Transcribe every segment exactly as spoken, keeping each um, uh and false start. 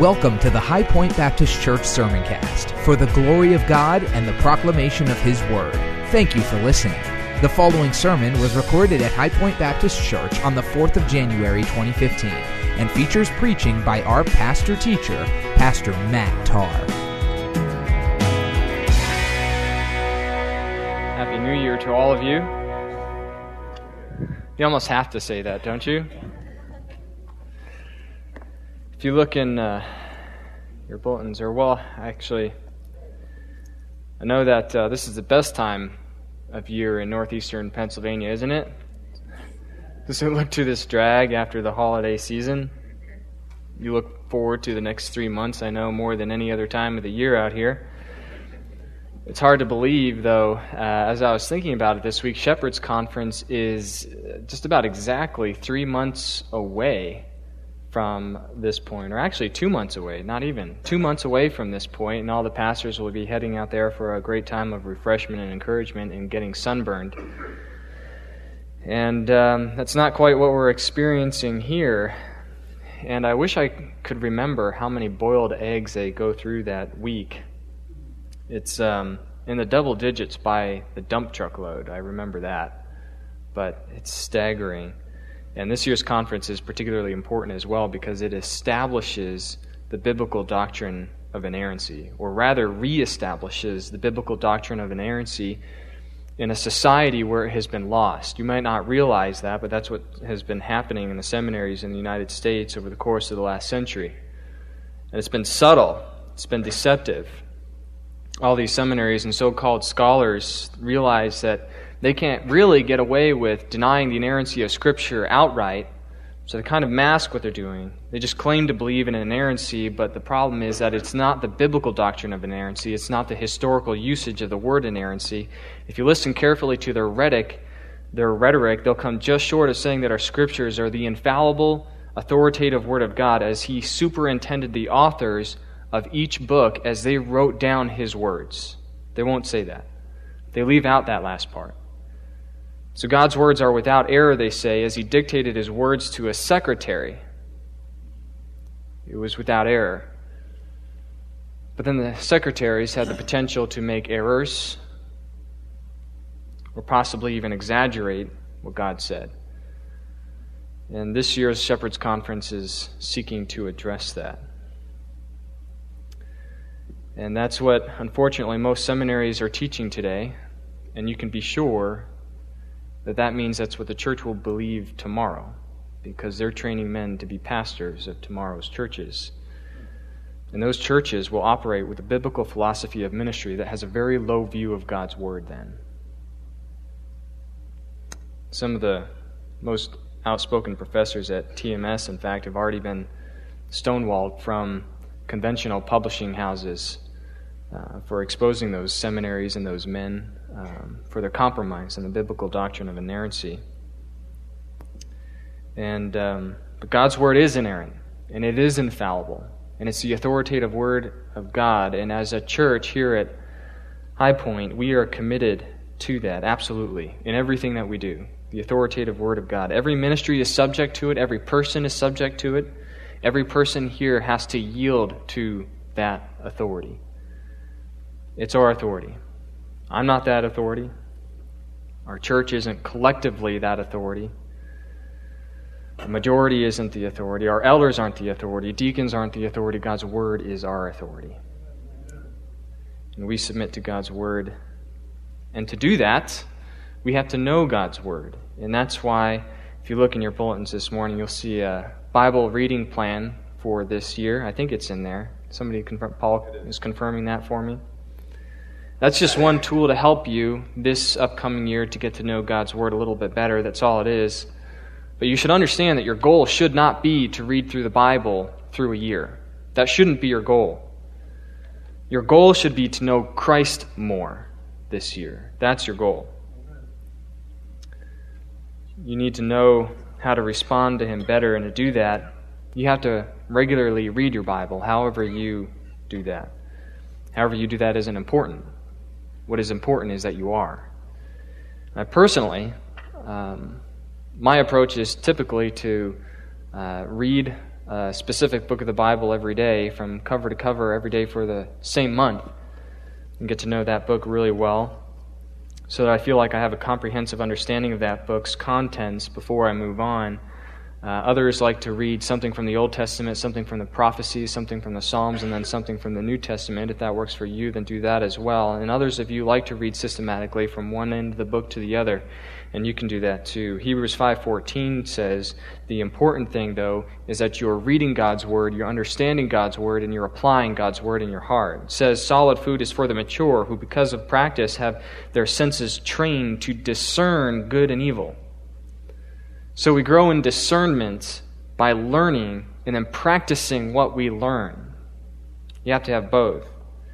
Welcome to the High Point Baptist Church Sermoncast for the glory of God and the proclamation of His Word. Thank you for listening. The following sermon was recorded at High Point Baptist Church on the fourth of January, twenty fifteen, and features preaching by our pastor-teacher, Pastor Matt Tarr. Happy New Year to all of you. You almost have to say that, don't you? If you look in uh, your bulletins, or well, actually, I know that uh, this is the best time of year in northeastern Pennsylvania, isn't it? Does it look to this drag after the holiday season? You look forward to the next three months, I know, more than any other time of the year out here. It's hard to believe, though, uh, as I was thinking about it this week, Shepherd's Conference is just about exactly three months away from this point, or actually two months away, not even, two months away from this point, and all the pastors will be heading out there for a great time of refreshment and encouragement and getting sunburned. And um, that's not quite what we're experiencing here. And I wish I could remember how many boiled eggs they go through that week. It's um, in the double digits by the dump truck load, I remember that. But it's staggering. And this year's conference is particularly important as well because it establishes the biblical doctrine of inerrancy, or rather reestablishes the biblical doctrine of inerrancy in a society where it has been lost. You might not realize that, but that's what has been happening in the seminaries in the United States over the course of the last century. And it's been subtle. It's been deceptive. All these seminaries and so-called scholars realize that they can't really get away with denying the inerrancy of Scripture outright, so they kind of mask what they're doing. They just claim to believe in inerrancy, but the problem is that it's not the biblical doctrine of inerrancy, it's not the historical usage of the word inerrancy. If you listen carefully to their rhetoric, their rhetoric, they'll come just short of saying that our Scriptures are the infallible, authoritative Word of God as He superintended the authors of each book as they wrote down His words. They won't say that. They leave out that last part. So God's words are without error, they say, as He dictated His words to a secretary. It was without error. But then the secretaries had the potential to make errors or possibly even exaggerate what God said. And this year's Shepherd's Conference is seeking to address that. And that's what, unfortunately, most seminaries are teaching today. And you can be sure that that means that's what the church will believe tomorrow, because they're training men to be pastors of tomorrow's churches. And those churches will operate with a biblical philosophy of ministry that has a very low view of God's Word then. Some of the most outspoken professors at T M S, in fact, have already been stonewalled from conventional publishing houses uh, for exposing those seminaries and those men um, for their compromise in the biblical doctrine of inerrancy. And um, but God's Word is inerrant, and it is infallible, and it's the authoritative Word of God. And as a church here at High Point, we are committed to that, absolutely, in everything that we do. The authoritative Word of God. Every ministry is subject to it. Every person is subject to it. Every person here has to yield to that authority. It's our authority. I'm not that authority. Our church isn't collectively that authority. The majority isn't the authority. Our elders aren't the authority. Deacons aren't the authority. God's Word is our authority. And we submit to God's Word. And to do that, we have to know God's Word. And that's why, if you look in your bulletins this morning, you'll see a Bible reading plan for this year. I think it's in there. Somebody, confirm, Paul is confirming that for me. That's just one tool to help you this upcoming year to get to know God's Word a little bit better. That's all it is. But you should understand that your goal should not be to read through the Bible through a year. That shouldn't be your goal. Your goal should be to know Christ more this year. That's your goal. You need to know how to respond to Him better, and to do that, you have to regularly read your Bible, however you do that. However you do that isn't important. What is important is that you are. I personally, um, my approach is typically to uh, read a specific book of the Bible every day, from cover to cover every day for the same month, and get to know that book really well, so that I feel like I have a comprehensive understanding of that book's contents before I move on. Uh, others like to read something from the Old Testament, something from the prophecies, something from the Psalms, and then something from the New Testament. If that works for you, then do that as well. And others of you like to read systematically from one end of the book to the other, and you can do that too. Hebrews five fourteen says, the important thing, though, is that you're reading God's Word, you're understanding God's Word, and you're applying God's Word in your heart. It says, solid food is for the mature, who because of practice have their senses trained to discern good and evil. So we grow in discernment by learning and then practicing what we learn. You have to have both.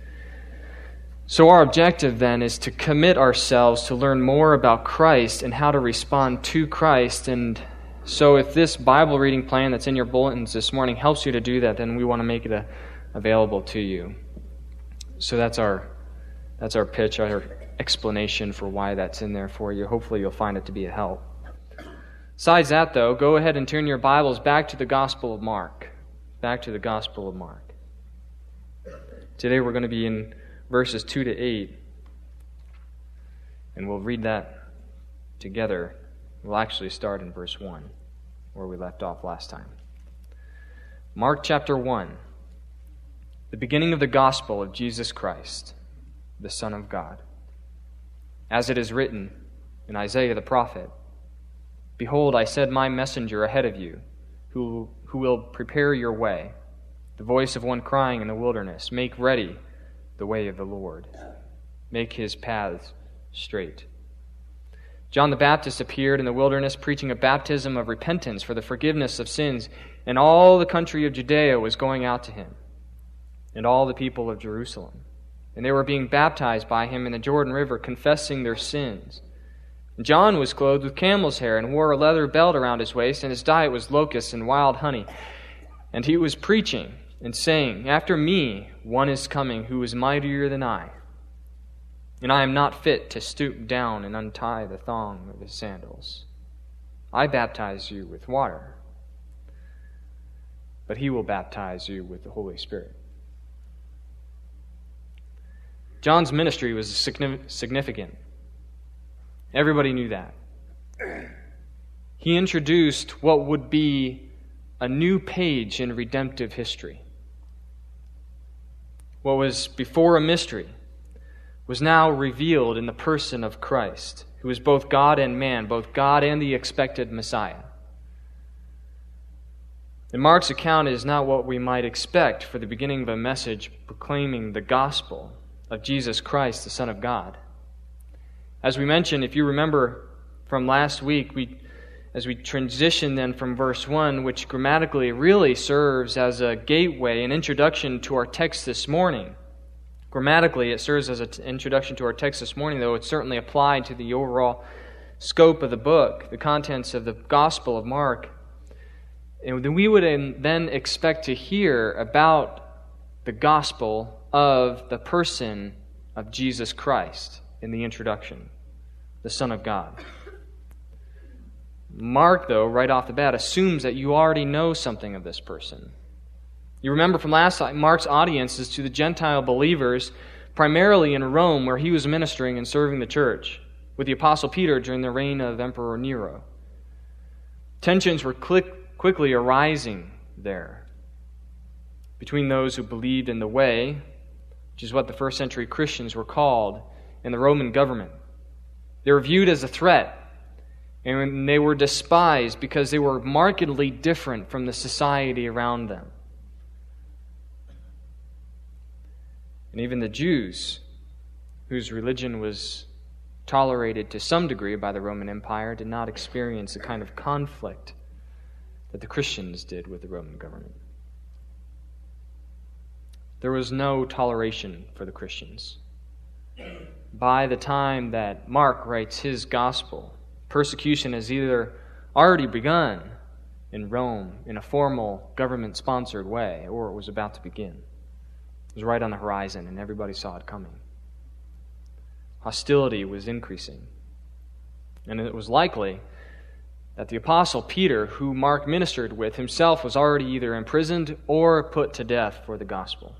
So our objective then is to commit ourselves to learn more about Christ and how to respond to Christ. And so if this Bible reading plan that's in your bulletins this morning helps you to do that, then we want to make it a, available to you. So that's our that's our pitch, our explanation for why that's in there for you. Hopefully you'll find it to be a help. Besides that, though, go ahead and turn your Bibles back to the Gospel of Mark. Back to the Gospel of Mark. Today we're going to be in verses two to eight, and we'll read that together. We'll actually start in verse one, where we left off last time. Mark chapter one, the beginning of the gospel of Jesus Christ, the Son of God. As it is written in Isaiah the prophet, behold, I send my messenger ahead of you, who, who will prepare your way, the voice of one crying in the wilderness, make ready the way of the Lord, make his paths straight. John the Baptist appeared in the wilderness preaching a baptism of repentance for the forgiveness of sins, and all the country of Judea was going out to him, and all the people of Jerusalem. And they were being baptized by him in the Jordan River, confessing their sins. John was clothed with camel's hair and wore a leather belt around his waist, and his diet was locusts and wild honey. And he was preaching and saying, after me one is coming who is mightier than I, and I am not fit to stoop down and untie the thong of his sandals. I baptize you with water, but he will baptize you with the Holy Spirit. John's ministry was significant. Everybody knew that. He introduced what would be a new page in redemptive history. What was before a mystery was now revealed in the person of Christ, who is both God and man, both God and the expected Messiah. And Mark's account is not what we might expect for the beginning of a message proclaiming the gospel of Jesus Christ, the Son of God. As we mentioned, if you remember from last week, we, as we transition then from verse one, which grammatically really serves as a gateway, an introduction to our text this morning. Grammatically, it serves as an introduction to our text this morning, though it's certainly applied to the overall scope of the book, the contents of the Gospel of Mark. And then we would then expect to hear about the gospel of the person of Jesus Christ in the introduction, the Son of God. Mark, though, right off the bat, assumes that you already know something of this person. You remember from last time, Mark's audience is to the Gentile believers, primarily in Rome, where he was ministering and serving the church, with the Apostle Peter during the reign of Emperor Nero. Tensions were quick, quickly arising there between those who believed in the way, which is what the first century Christians were called, and the Roman government. They were viewed as a threat, and they were despised because they were markedly different from the society around them. And even the Jews, whose religion was tolerated to some degree by the Roman Empire, did not experience the kind of conflict that the Christians did with the Roman government. There was no toleration for the Christians. By the time that Mark writes his gospel, persecution has either already begun in Rome in a formal government-sponsored way, or it was about to begin. It was right on the horizon, and everybody saw it coming. Hostility was increasing, and it was likely that the Apostle Peter, who Mark ministered with, himself was already either imprisoned or put to death for the gospel.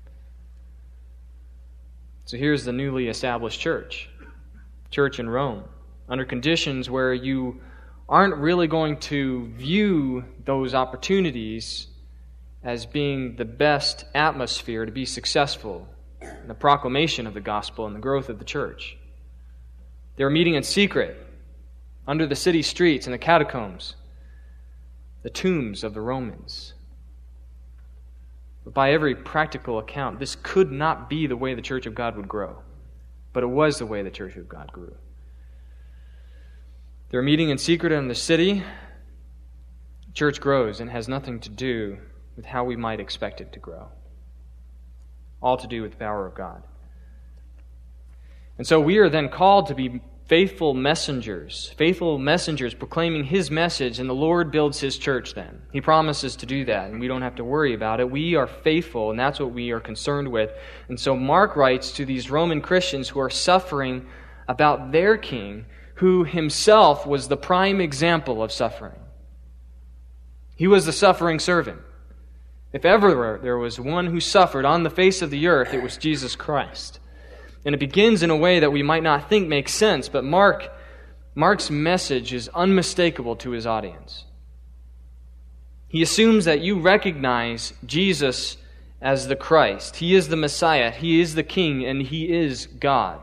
So here's the newly established church, church in Rome, under conditions where you aren't really going to view those opportunities as being the best atmosphere to be successful in the proclamation of the gospel and the growth of the church. They were meeting in secret under the city streets and the catacombs, the tombs of the Romans. But by every practical account, this could not be the way the church of God would grow. But it was the way the church of God grew. They're meeting in secret in the city. The church grows and has nothing to do with how we might expect it to grow. All to do with the power of God. And so we are then called to be faithful messengers, faithful messengers proclaiming His message, and the Lord builds His church then. He promises to do that, and we don't have to worry about it. We are faithful, and that's what we are concerned with. And so Mark writes to these Roman Christians who are suffering about their king, who himself was the prime example of suffering. He was the suffering servant. If ever there was one who suffered on the face of the earth, it was Jesus Christ. And it begins in a way that we might not think makes sense, but Mark, Mark's message is unmistakable to his audience. He assumes that you recognize Jesus as the Christ. He is the Messiah, He is the King, and He is God.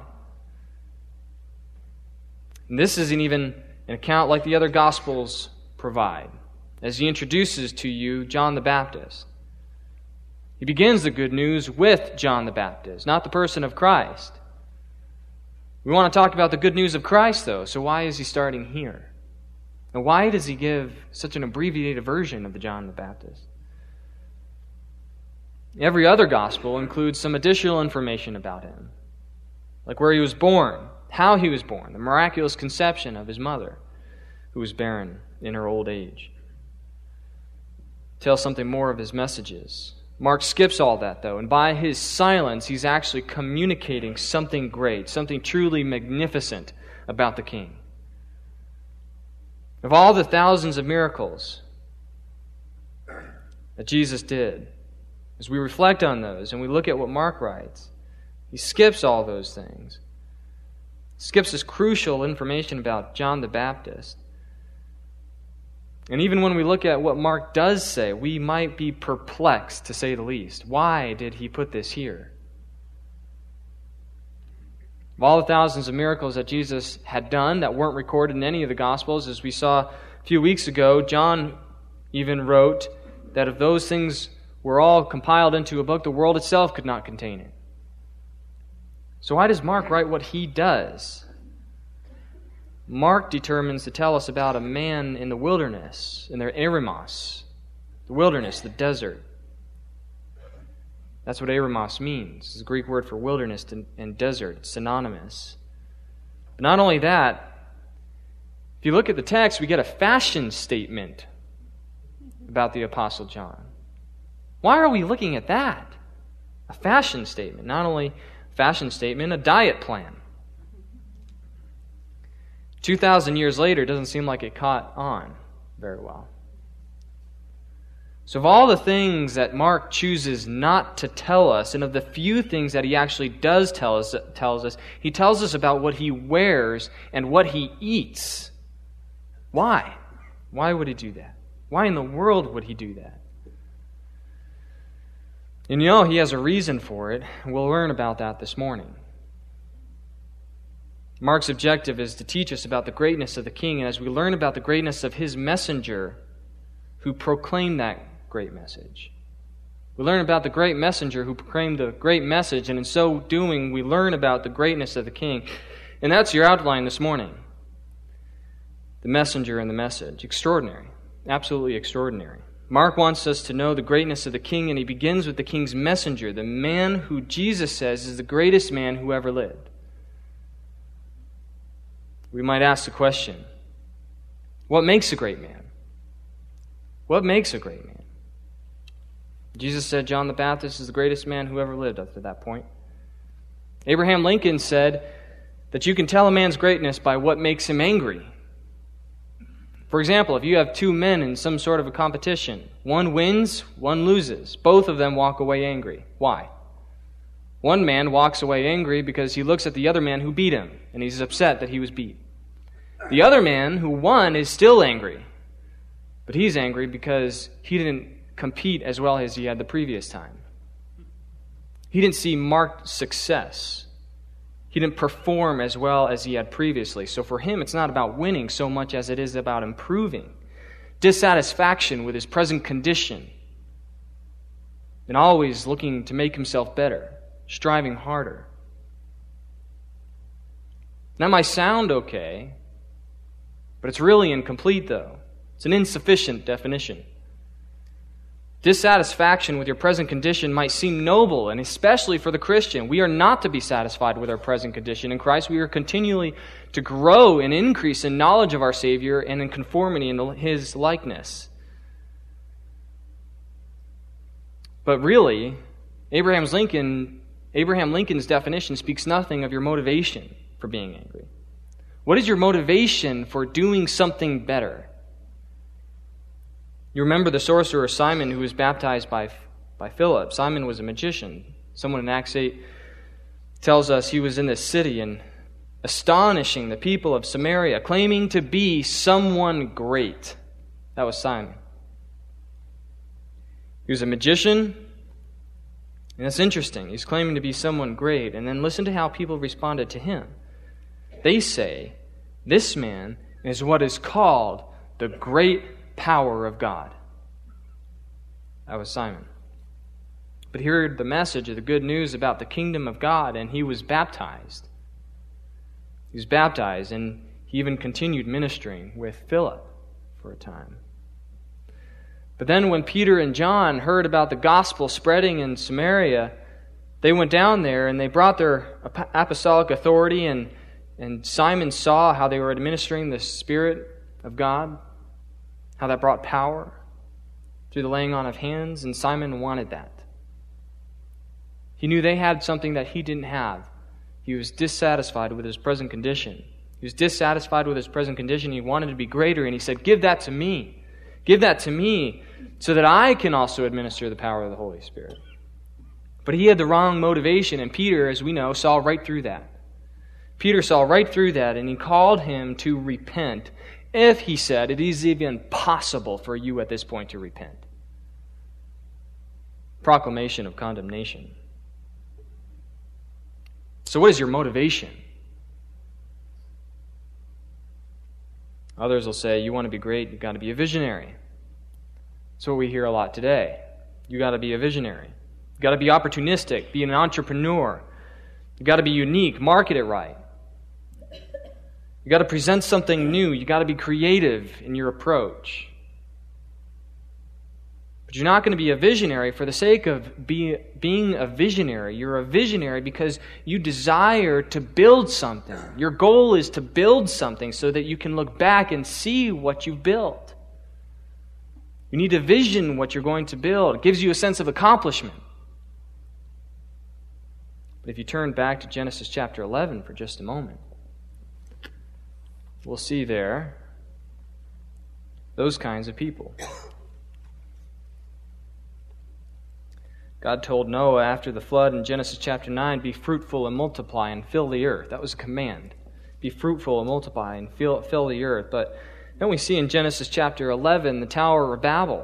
And this isn't even an account like the other Gospels provide, as he introduces to you John the Baptist. He begins the good news with John the Baptist, not the person of Christ. We want to talk about the good news of Christ, though, so why is he starting here? And why does he give such an abbreviated version of the John the Baptist? Every other gospel includes some additional information about him, like where he was born, how he was born, the miraculous conception of his mother, who was barren in her old age. Tells something more of his messages. Mark skips all that, though, and by his silence, he's actually communicating something great, something truly magnificent about the King. Of all the thousands of miracles that Jesus did, as we reflect on those and we look at what Mark writes, he skips all those things. Skips this crucial information about John the Baptist. And even when we look at what Mark does say, we might be perplexed, to say the least. Why did he put this here? Of all the thousands of miracles that Jesus had done that weren't recorded in any of the Gospels, as we saw a few weeks ago, John even wrote that if those things were all compiled into a book, the world itself could not contain it. So why does Mark write what he does? Mark determines to tell us about a man in the wilderness, in their eremos, the wilderness, the desert. That's what eremos means. It's the Greek word for wilderness and desert. It's synonymous. But not only that, if you look at the text, we get a fashion statement about the Apostle John. Why are we looking at that? A fashion statement. Not only a fashion statement, a diet plan. Two thousand years later, it doesn't seem like it caught on very well. So of all the things that Mark chooses not to tell us, and of the few things that he actually does tell us, tells us, he tells us about what he wears and what he eats. Why? Why would he do that? Why in the world would he do that? And you know, he has a reason for it. We'll learn about that this morning. Mark's objective is to teach us about the greatness of the King, and as we learn about the greatness of his messenger who proclaimed that great message, we learn about the great messenger who proclaimed the great message, and in so doing, we learn about the greatness of the King. And that's your outline this morning. The messenger and the message. Extraordinary. Absolutely extraordinary. Mark wants us to know the greatness of the King, and he begins with the King's messenger, the man who Jesus says is the greatest man who ever lived. We might ask the question, what makes a great man? What makes a great man? Jesus said John the Baptist is the greatest man who ever lived up to that point. Abraham Lincoln said that you can tell a man's greatness by what makes him angry. For example, if you have two men in some sort of a competition, one wins, one loses. Both of them walk away angry. Why? One man walks away angry because he looks at the other man who beat him, and he's upset that he was beat. The other man who won is still angry, but he's angry because he didn't compete as well as he had the previous time. He didn't see marked success. He didn't perform as well as he had previously. So for him, it's not about winning so much as it is about improving. Dissatisfaction with his present condition. And always looking to make himself better. Striving harder. That might sound okay, but it's really incomplete though. It's an insufficient definition. Dissatisfaction with your present condition might seem noble, and especially for the Christian. We are not to be satisfied with our present condition in Christ. We are continually to grow and increase in knowledge of our Savior and in conformity in His likeness. But really, Abraham's Lincoln, Abraham Lincoln's definition speaks nothing of your motivation for being angry. What is your motivation for doing something better? You remember the sorcerer Simon who was baptized by, by Philip. Simon was a magician. Someone in Acts eight tells us he was in this city and astonishing the people of Samaria, claiming to be someone great. That was Simon. He was a magician, and that's interesting. He's claiming to be someone great. And then listen to how people responded to him. They say, this man is what is called the great power of God. That was Simon. But he heard the message of the good news about the kingdom of God, and he was baptized. He was baptized, and he even continued ministering with Philip for a time. But then when Peter and John heard about the gospel spreading in Samaria, they went down there and they brought their apostolic authority, and, and Simon saw how they were administering the Spirit of God, how that brought power through the laying on of hands, and Simon wanted that. He knew they had something that he didn't have. He was dissatisfied with his present condition. He was dissatisfied with his present condition. He wanted to be greater, and he said, give that to me. Give that to me so that I can also administer the power of the Holy Spirit. But he had the wrong motivation, and Peter, as we know, saw right through that. Peter saw right through that, and he called him to repent. If, he said, it is even possible for you at this point to repent. Proclamation of condemnation. So what is your motivation? Others will say, you want to be great, you've got to be a visionary. That's what we hear a lot today. You've got to be a visionary. You've got to be opportunistic, be an entrepreneur. You've got to be unique, market it right. You got to present something new. You got to be creative in your approach. But you're not going to be a visionary for the sake of be, being a visionary. You're a visionary because you desire to build something. Your goal is to build something so that you can look back and see what you've built. You need to vision what you're going to build. It gives you a sense of accomplishment. But if you turn back to Genesis chapter eleven for just a moment, we'll see there those kinds of people. God told Noah after the flood in Genesis chapter nine, be fruitful and multiply and fill the earth. That was a command. Be fruitful and multiply and fill, fill the earth. But then we see in Genesis chapter eleven the Tower of Babel.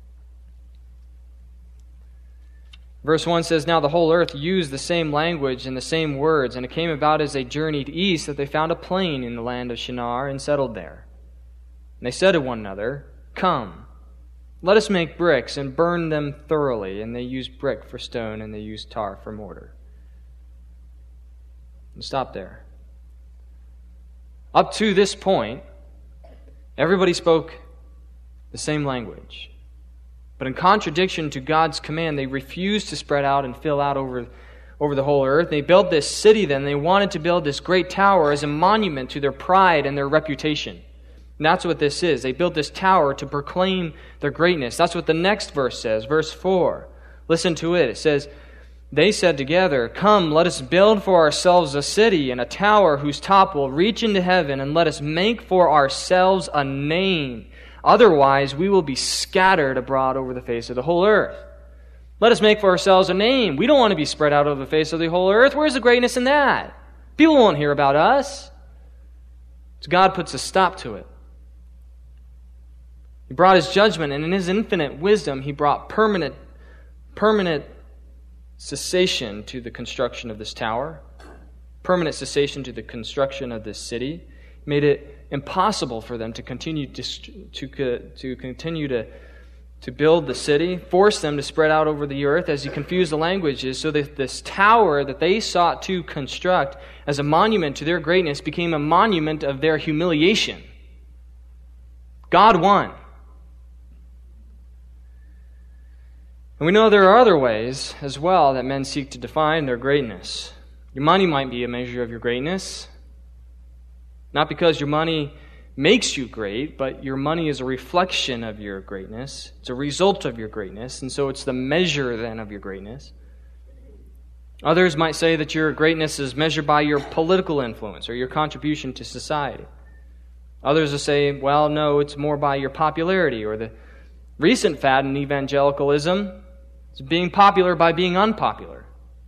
Verse one says, now the whole earth used the same language and the same words, and it came about as they journeyed east that they found a plain in the land of Shinar and settled there. And they said to one another, come, let us make bricks and burn them thoroughly. And they used brick for stone, and they used tar for mortar. And stop there. Up to this point, everybody spoke the same language. But in contradiction to God's command, they refused to spread out and fill out over, over the whole earth. They built this city then. They wanted to build this great tower as a monument to their pride and their reputation. And that's what this is. They built this tower to proclaim their greatness. That's what the next verse says, verse four. Listen to it. It says, They said together, "Come, let us build for ourselves a city and a tower whose top will reach into heaven, and let us make for ourselves a name. Otherwise, we will be scattered abroad over the face of the whole earth." Let us make for ourselves a name. We don't want to be spread out over the face of the whole earth. Where's the greatness in that? People won't hear about us. So God puts a stop to it. He brought His judgment, and in His infinite wisdom, He brought permanent, permanent cessation to the construction of this tower, permanent cessation to the construction of this city. He made it impossible for them to continue to, to, to continue to to build the city, force them to spread out over the earth as He confused the languages, so that this tower that they sought to construct as a monument to their greatness became a monument of their humiliation. God won. And we know there are other ways as well that men seek to define their greatness. Your money might be a measure of your greatness, not because your money makes you great, but your money is a reflection of your greatness. It's a result of your greatness, and so it's the measure then of your greatness. Others might say that your greatness is measured by your political influence or your contribution to society. Others will say, well, no, it's more by your popularity, or the recent fad in evangelicalism is being popular by being unpopular.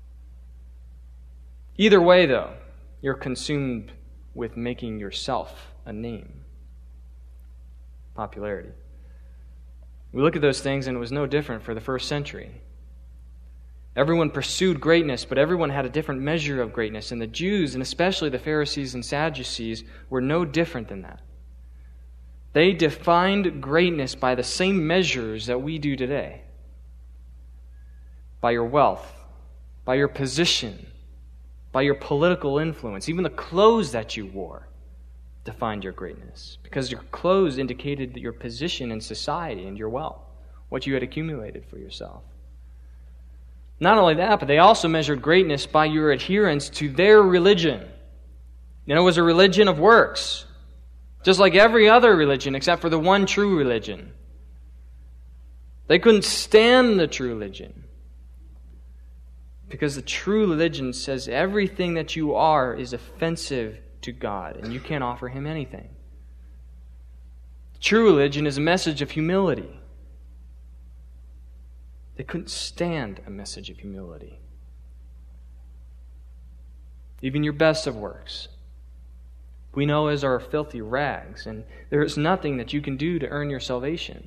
Either way, though, you're consumed with making yourself a name. Popularity. We look at those things, and it was no different for the first century. Everyone pursued greatness, but everyone had a different measure of greatness, and the Jews, and especially the Pharisees and Sadducees, were no different than that. They defined greatness by the same measures that we do today. By your wealth, by your position, by your political influence, even the clothes that you wore defined your greatness, because your clothes indicated your position in society and your wealth, what you had accumulated for yourself. Not only that, but they also measured greatness by your adherence to their religion. And it was a religion of works, just like every other religion except for the one true religion. They couldn't stand the true religion, because the true religion says everything that you are is offensive to God, and you can't offer Him anything. True religion is a message of humility. They couldn't stand a message of humility. Even your best of works, we know as our filthy rags, and there is nothing that you can do to earn your salvation.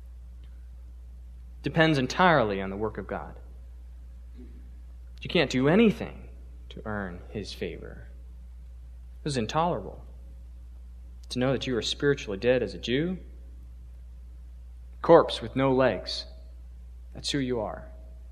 It depends entirely on the work of God. You can't do anything to earn His favor. It was intolerable to know that you were spiritually dead as a Jew, corpse with no legs. That's who you are.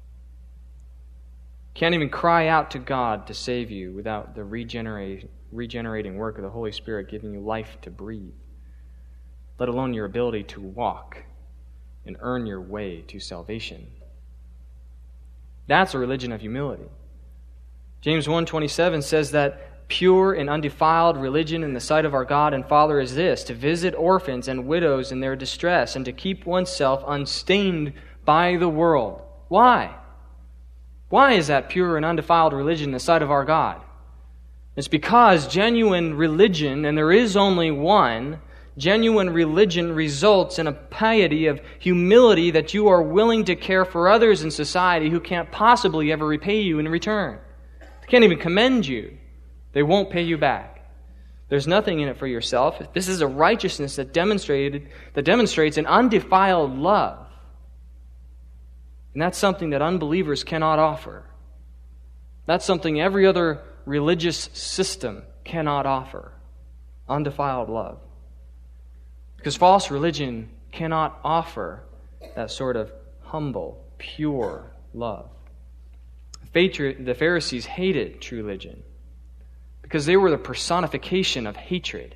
Can't even cry out to God to save you without the regenerate, regenerating work of the Holy Spirit giving you life to breathe, let alone your ability to walk and earn your way to salvation. That's a religion of humility. James one twenty-seven says that pure and undefiled religion in the sight of our God and Father is this: to visit orphans and widows in their distress, and to keep oneself unstained by the world. Why? Why is that pure and undefiled religion in the sight of our God? It's because genuine religion, and there is only one, genuine religion results in a piety of humility that you are willing to care for others in society who can't possibly ever repay you in return. They can't even commend you. They won't pay you back. There's nothing in it for yourself. This is a righteousness that demonstrated that demonstrates an undefiled love. And that's something that unbelievers cannot offer. That's something every other religious system cannot offer. Undefiled love. Because false religion cannot offer that sort of humble, pure love. The Pharisees hated true religion because they were the personification of hatred.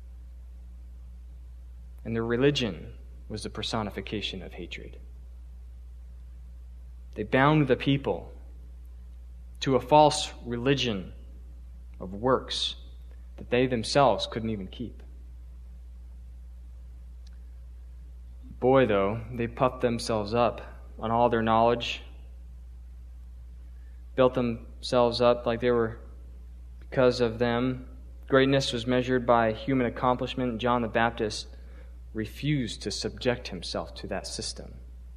And their religion was the personification of hatred. They bound the people to a false religion of works that they themselves couldn't even keep. Boy, though, they puffed themselves up on all their knowledge. built themselves up like they were because of them. Greatness was measured by human accomplishment. John the Baptist refused to subject himself to that system.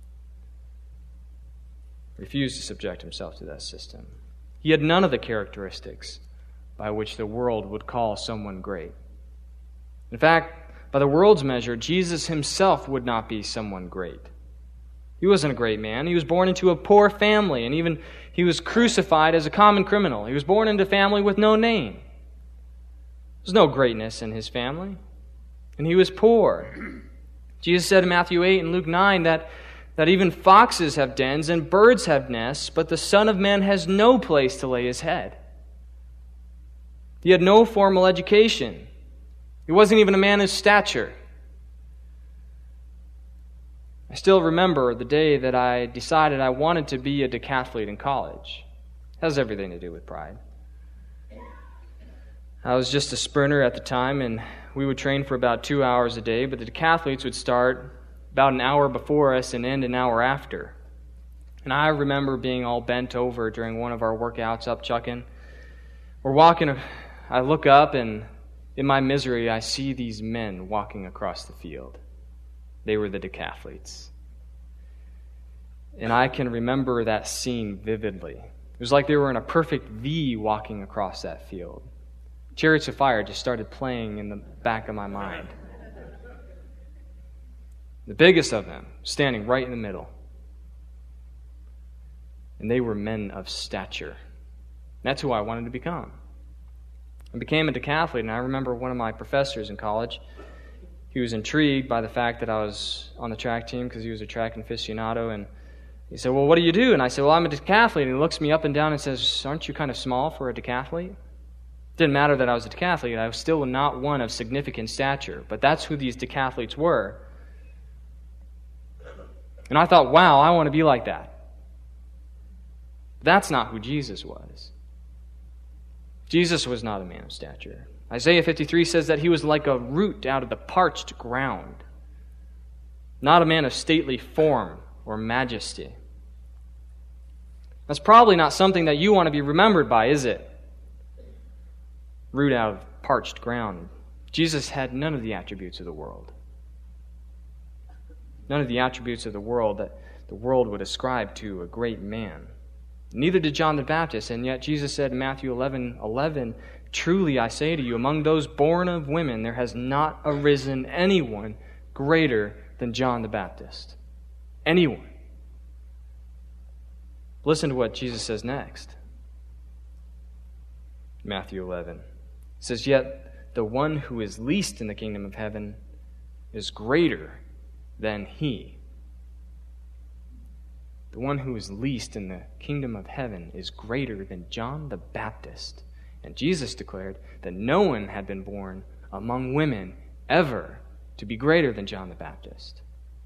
Refused to subject himself to that system. He had none of the characteristics by which the world would call someone great. In fact, by the world's measure, Jesus himself would not be someone great. He wasn't a great man. He was born into a poor family, and even he was crucified as a common criminal. He was born into a family with no name. There's no greatness in his family. And he was poor. Jesus said in Matthew eight and Luke nine that, that even foxes have dens and birds have nests, but the Son of Man has no place to lay his head. He had no formal education. He wasn't even a man of stature. I still remember the day that I decided I wanted to be a decathlete in college. It has everything to do with pride. I was just a sprinter at the time, and we would train for about two hours a day, but the decathletes would start about an hour before us and end an hour after. And I remember being all bent over during one of our workouts up chucking. We're walking, I look up, and in my misery, I see these men walking across the field. They were the decathletes. And I can remember that scene vividly. It was like they were in a perfect V walking across that field. Chariots of Fire just started playing in the back of my mind. The biggest of them, standing right in the middle. And they were men of stature. That's who I wanted to become. I became a decathlete, and I remember one of my professors in college, he was intrigued by the fact that I was on the track team because he was a track aficionado, and he said, well, what do you do? And I said, well, I'm a decathlete. And he looks me up and down and says, aren't you kind of small for a decathlete? It didn't matter that I was a decathlete. I was still not one of significant stature, but that's who these decathletes were. And I thought, wow, I want to be like that. That's not who Jesus was. Jesus was not a man of stature. Isaiah fifty-three says that he was like a root out of the parched ground, not a man of stately form or majesty. That's probably not something that you want to be remembered by, is it? Root out of parched ground. Jesus had none of the attributes of the world. None of the attributes of the world that the world would ascribe to a great man. Neither did John the Baptist, and yet Jesus said in Matthew eleven eleven, truly I say to you, among those born of women, there has not arisen anyone greater than John the Baptist. Anyone. Listen to what Jesus says next. Matthew eleven. It says, yet the one who is least in the kingdom of heaven is greater than he. The one who is least in the kingdom of heaven is greater than John the Baptist. And Jesus declared that no one had been born among women ever to be greater than John the Baptist.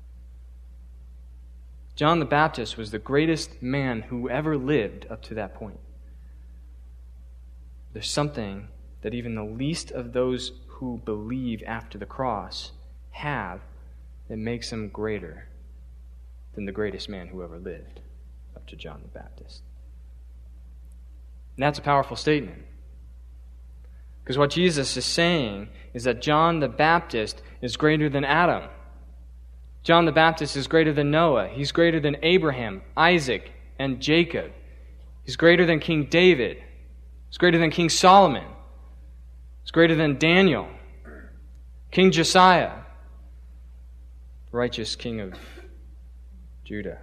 John the Baptist was the greatest man who ever lived up to that point. There's something that even the least of those who believe after the cross have that makes them greater than the greatest man who ever lived, up to John the Baptist. And that's a powerful statement. Because what Jesus is saying is that John the Baptist is greater than Adam. John the Baptist is greater than Noah. He's greater than Abraham, Isaac, and Jacob. He's greater than King David. He's greater than King Solomon. He's greater than Daniel, King Josiah, righteous king of Judah.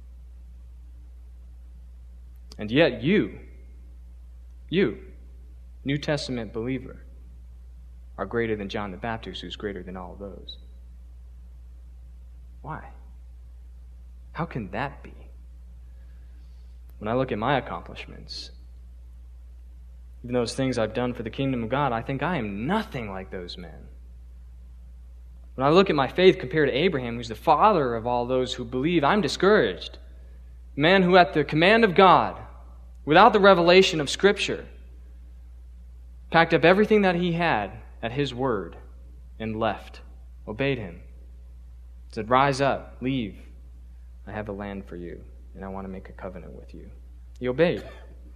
And yet you, you, New Testament believer, are greater than John the Baptist, who's greater than all of those. Why? How can that be? When I look at my accomplishments, even those things I've done for the kingdom of God, I think I am nothing like those men. When I look at my faith compared to Abraham, who's the father of all those who believe, I'm discouraged. A man who at the command of God, without the revelation of Scripture, packed up everything that he had at his word and left, obeyed him. Said, rise up, leave. I have a land for you, and I want to make a covenant with you. He obeyed.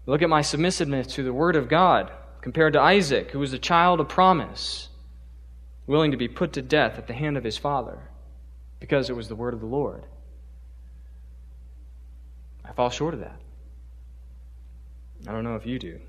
Look at my submissiveness to the Word of God compared to Isaac, who was a child of promise, willing to be put to death at the hand of his father because it was the Word of the Lord. I fall short of that. I don't know if you do.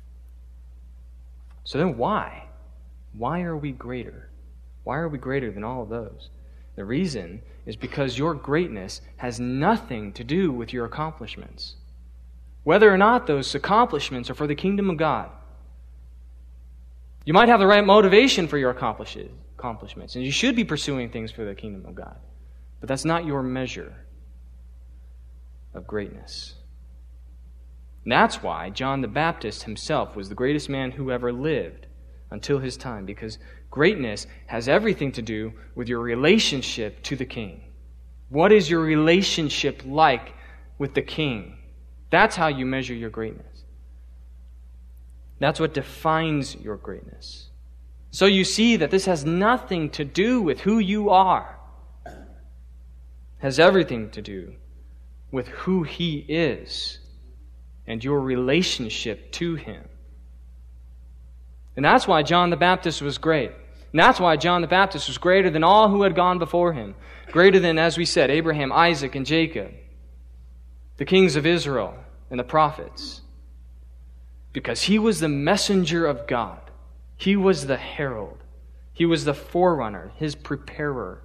So then why? Why are we greater? Why are we greater than all of those? The reason is because your greatness has nothing to do with your accomplishments. Whether or not those accomplishments are for the kingdom of God. You might have the right motivation for your accomplishments, and you should be pursuing things for the kingdom of God. But that's not your measure of greatness. And that's why John the Baptist himself was the greatest man who ever lived until his time, because greatness has everything to do with your relationship to the King. What is your relationship like with the King? That's how you measure your greatness. That's what defines your greatness. So you see that this has nothing to do with who you are. It has everything to do with who He is and your relationship to Him. And that's why John the Baptist was great. And that's why John the Baptist was greater than all who had gone before him. Greater than, as we said, Abraham, Isaac, and Jacob, the kings of Israel, and the prophets. Because he was the messenger of God. He was the herald. He was the forerunner, His preparer.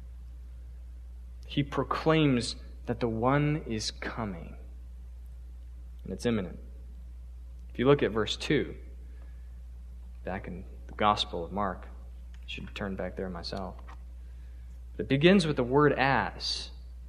He proclaims that the one is coming. And it's imminent. If you look at verse two, back in the Gospel of Mark, I should turn back there myself. But it begins with the word as.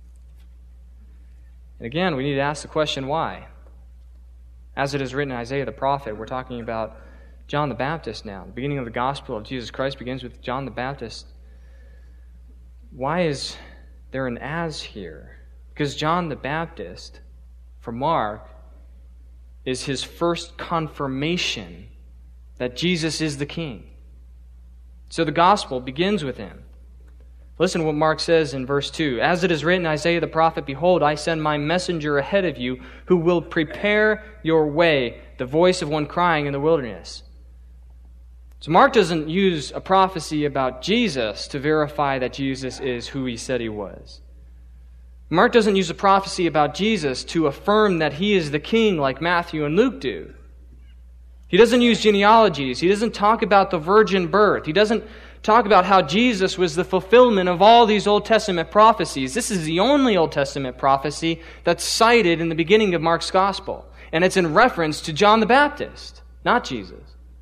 And again, we need to ask the question, why? As it is written in Isaiah the prophet, we're talking about John the Baptist now. The beginning of the Gospel of Jesus Christ begins with John the Baptist. Why is there an as here? Because John the Baptist, for Mark, is his first confirmation that Jesus is the King. So the Gospel begins with him. Listen to what Mark says in verse two. As it is written in Isaiah the prophet, behold, I send my messenger ahead of you who will prepare your way, the voice of one crying in the wilderness. So Mark doesn't use a prophecy about Jesus to verify that Jesus is who he said he was. Mark doesn't use a prophecy about Jesus to affirm that he is the king like Matthew and Luke do. He doesn't use genealogies. He doesn't talk about the virgin birth. He doesn't talk about how Jesus was the fulfillment of all these Old Testament prophecies. This is the only Old Testament prophecy that's cited in the beginning of Mark's Gospel. And it's in reference to John the Baptist, not Jesus.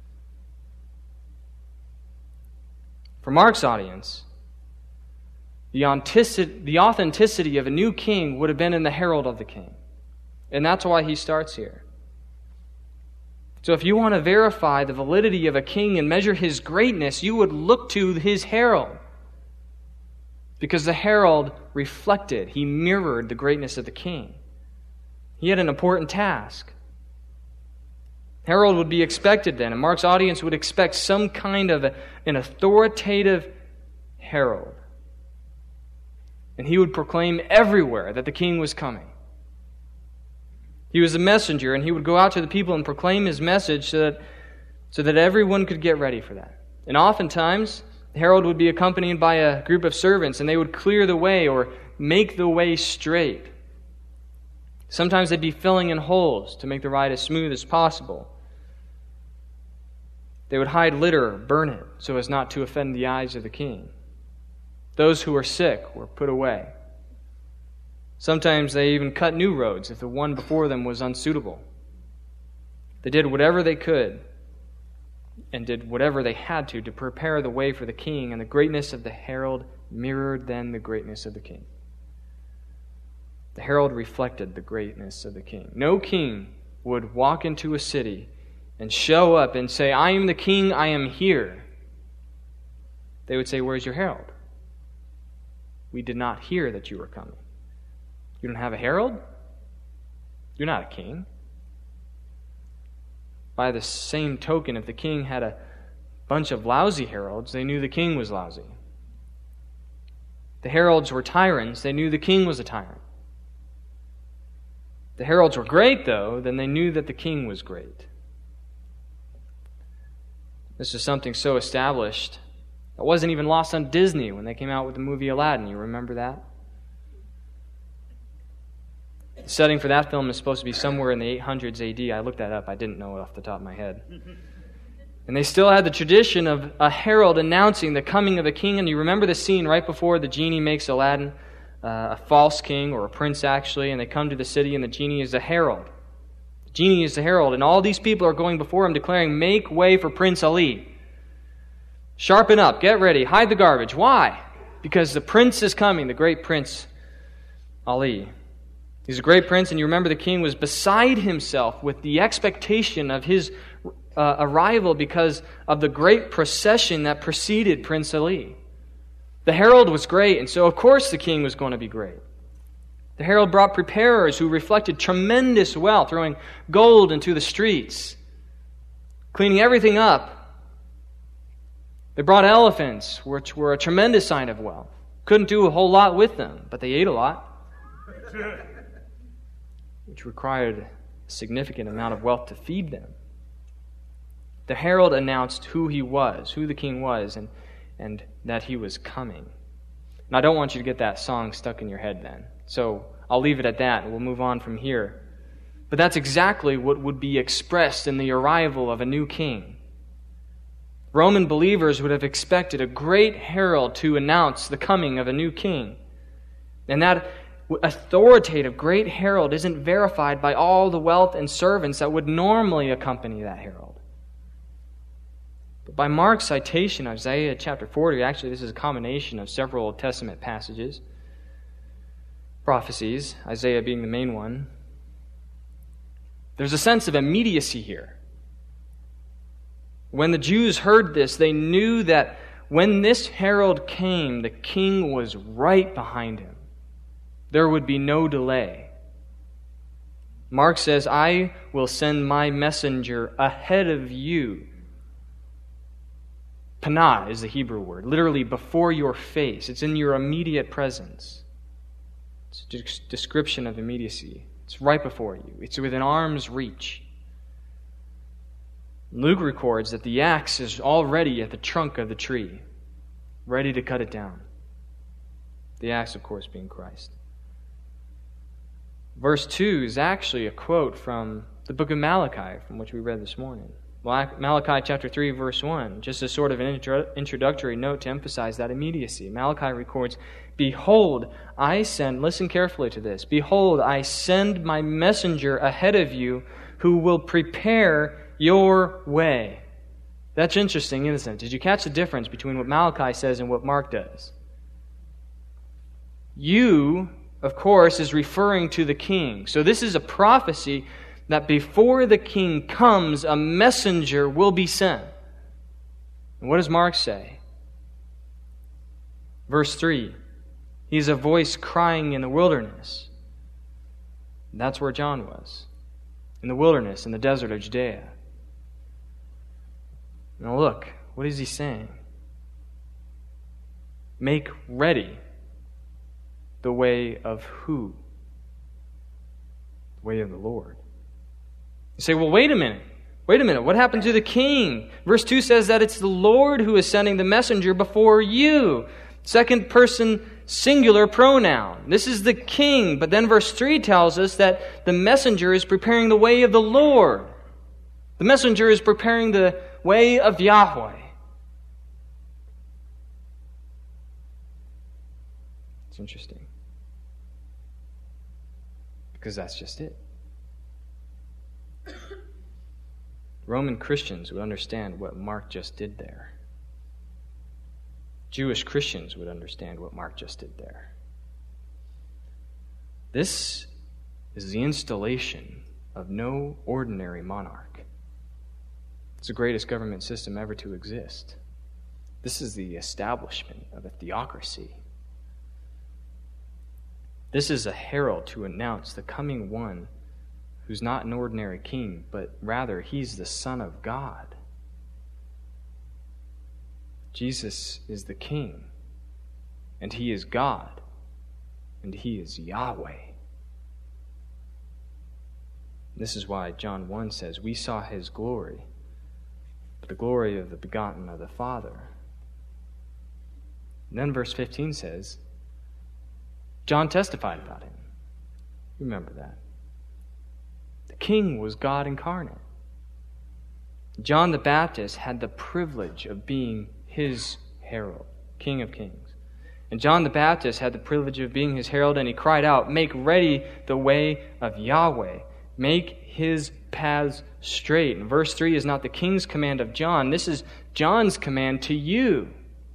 For Mark's audience, the authenticity of a new king would have been in the herald of the king. And that's why he starts here. So if you want to verify the validity of a king and measure his greatness, you would look to his herald. Because the herald reflected, he mirrored the greatness of the king. He had an important task. Herald would be expected then, and Mark's audience would expect some kind of a, an authoritative herald. And he would proclaim everywhere that the king was coming. He was a messenger, and he would go out to the people and proclaim his message so that, so that everyone could get ready for that. And oftentimes, the herald would be accompanied by a group of servants, and they would clear the way or make the way straight. Sometimes they'd be filling in holes to make the ride as smooth as possible. They would hide litter or burn it so as not to offend the eyes of the king. Those who were sick were put away. Sometimes they even cut new roads if the one before them was unsuitable. They did whatever they could and did whatever they had to to prepare the way for the king, and the greatness of the herald mirrored then the greatness of the king. The herald reflected the greatness of the king. No king would walk into a city and show up and say, I am the king, I am here. They would say, where's your herald? We did not hear that you were coming. You don't have a herald? You're not a king. By the same token, if the king had a bunch of lousy heralds, they knew the king was lousy. The heralds were tyrants, they knew the king was a tyrant. The heralds were great, though, then they knew that the king was great. This is something so established. It wasn't even lost on Disney when they came out with the movie Aladdin. You remember that? The setting for that film is supposed to be somewhere in the eight hundreds A D. I looked that up. I didn't know it off the top of my head. And they still had the tradition of a herald announcing the coming of a king. And you remember the scene right before the genie makes Aladdin uh, a false king, or a prince actually, and they come to the city and the genie is a herald. The genie is the herald, and all these people are going before him declaring, "Make way for Prince Ali. Sharpen up, get ready, hide the garbage." Why? Because the prince is coming, the great Prince Ali. He's a great prince, and you remember the king was beside himself with the expectation of his uh, arrival because of the great procession that preceded Prince Ali. The herald was great, and so of course the king was going to be great. The herald brought preparers who reflected tremendous wealth, throwing gold into the streets, cleaning everything up. They brought elephants, which were a tremendous sign of wealth. Couldn't do a whole lot with them, but they ate a lot, which required a significant amount of wealth to feed them. The herald announced who he was, who the king was, and, and that he was coming. And I don't want you to get that song stuck in your head then. So I'll leave it at that, and we'll move on from here. But that's exactly what would be expressed in the arrival of a new king. Roman believers would have expected a great herald to announce the coming of a new king. And that authoritative great herald isn't verified by all the wealth and servants that would normally accompany that herald. But by Mark's citation of Isaiah chapter forty, actually this is a combination of several Old Testament passages, prophecies, Isaiah being the main one, there's a sense of immediacy here. When the Jews heard this, they knew that when this herald came, the king was right behind him. There would be no delay. Mark says, "I will send my messenger ahead of you." Panah is the Hebrew word, literally before your face. It's in your immediate presence. It's a description of immediacy. It's right before you. It's within arm's reach. Luke records that the axe is already at the trunk of the tree, ready to cut it down. The axe, of course, being Christ. Verse two is actually a quote from the book of Malachi, from which we read this morning. Malachi chapter three, verse one, just as sort of an intro- introductory note to emphasize that immediacy. Malachi records, "Behold, I send," listen carefully to this, "Behold, I send my messenger ahead of you who will prepare your way." That's interesting, isn't it? Did you catch the difference between what Malachi says and what Mark does? You, of course, is referring to the king. So this is a prophecy that before the king comes, a messenger will be sent. And what does Mark say? Verse three, "He's a voice crying in the wilderness." And that's where John was, in the wilderness, in the desert of Judea. Now look, what is he saying? Make ready the way of who? The way of the Lord. You say, well, wait a minute. Wait a minute. What happened to the king? Verse two says that it's the Lord who is sending the messenger before you. Second person singular pronoun. This is the king. But then verse three tells us that the messenger is preparing the way of the Lord. The messenger is preparing the way of Yahweh. It's interesting. Because that's just it. Roman Christians would understand what Mark just did there. Jewish Christians would understand what Mark just did there. This is the installation of no ordinary monarch. It's the greatest government system ever to exist. This is the establishment of a theocracy. This is a herald to announce the coming one who's not an ordinary king, but rather he's the Son of God. Jesus is the King, and he is God, and he is Yahweh. This is why John one says, we saw his glory, the glory of the begotten of the Father. And then verse fifteen says, John testified about him. Remember that. The King was God incarnate. John the Baptist had the privilege of being his herald, King of Kings. And John the Baptist had the privilege of being his herald, and he cried out, make ready the way of Yahweh. Make his paths straight. And verse three is not the king's command of John. This is John's command to you.